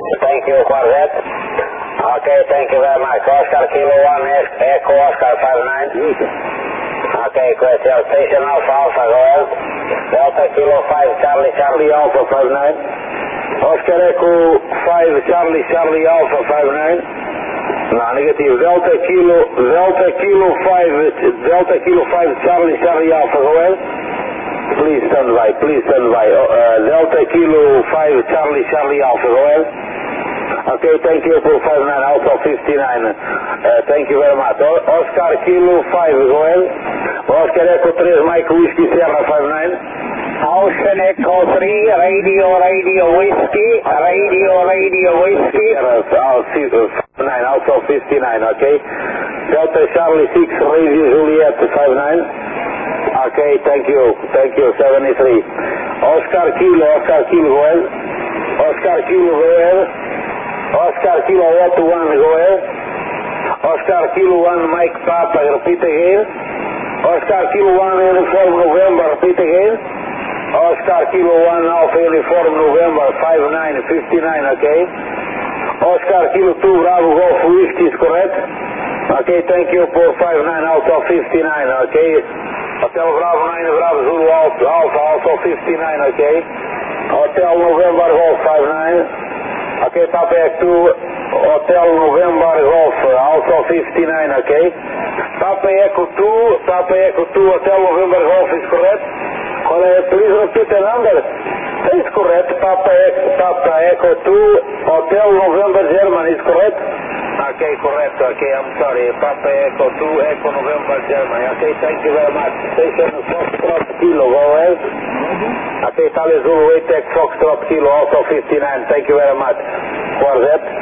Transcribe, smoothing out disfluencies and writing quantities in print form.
Thank you, Corvette. Okay, thank you very much. Oscar Kilo 1, Echo Oscar 59. Okay, question. Station Alpha Alpha, go ahead. Delta Kilo 5, Charlie Charlie Alpha 59. Oscar Echo 5, Charlie Charlie Alpha 59. No, negativo. Delta Kilo 5, Charlie Charlie Alpha, go ahead. Please stand by. Delta Kilo 5, Charlie Charlie Alpha, go ahead. Okay, thank you for 59, Alpha 59. Thank you very much. Oscar Kilo 5, go ahead. Oscar Echo 3, Mike Whiskey Sierra 59. Oscar Echo 3, Radio Whiskey. Sierra 59, Alpha 59, okay. Delta Charlie 6, Radio Juliet 59. Okay, thank you, 73. Oscar Kilo, go ahead. Oscar Kilo, go ahead. Oscar Kilo 1, go ahead. Oscar Kilo 1, Mike Papa, repeat again. Oscar Kilo 1, Uniform November, repeat again. Oscar Kilo 1, Alpha Uniform November, 59, okay. Oscar Kilo 2, Bravo Golf Whiskey is correct. Okay, thank you for 59, Alpha 59, okay. Hotel Bravo 9, Bravo Zulu Alpha 59, okay. Hotel November Golf 59. Okay, Papa Echo 2, Hotel November Golf Alpha 59, okay. Papa Echo 2, Hotel November Golf is correct. Please repeat the number. Is correct. Papa Echo 2, Hotel November German is correct. Okay, correct. Okay, I'm sorry. Papa Echo 2, Echo November Germany. Okay, thank you very much. Station Foxtrot Kilo, go ahead. Okay, Charlie Zulu 8 Foxtrot Kilo, also 59. Thank you very much. Corvette.